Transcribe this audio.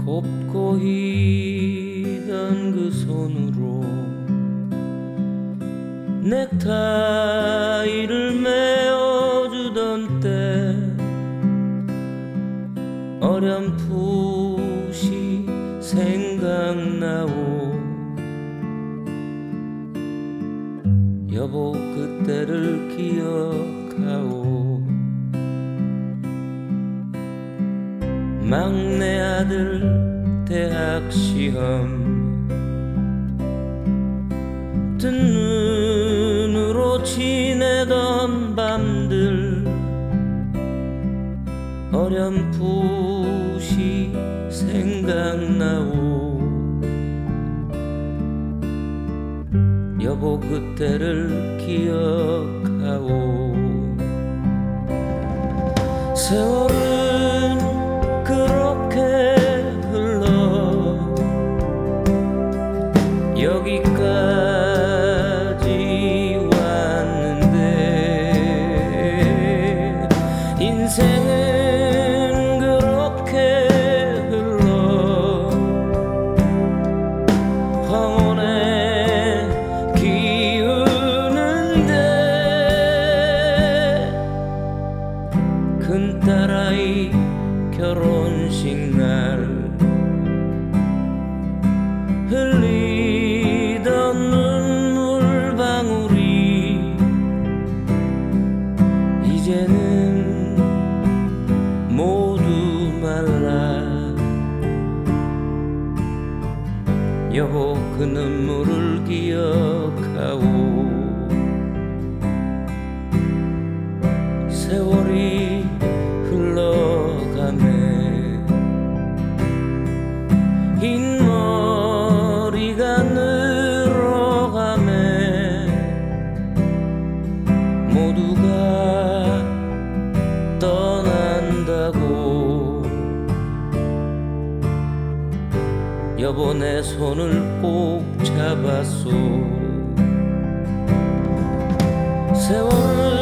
곱고 희던 그 손으로 넥타이를 메어주던 때 어렴풋이 생각나오. 여보 그때를 기억하오. 막내 아들 대학 시험 뜬 눈으로 지내던 밤들 어렴풋이 생각나오. 여보 그때를 기억하오. 세월은 그렇게 흘러 여기까지 왔는데 인생은 그렇게 흘러 황혼에 기우는데 큰딸아이 결혼식 날 흘리던 눈물방울이 이제는 모두 말라. 여보 그 눈물을 기억하오. 세월이 흘러가네. 흰머리가 늘어가네. 모두가 떠난다고. 여보 내 손을 꼭 잡았소. 세월을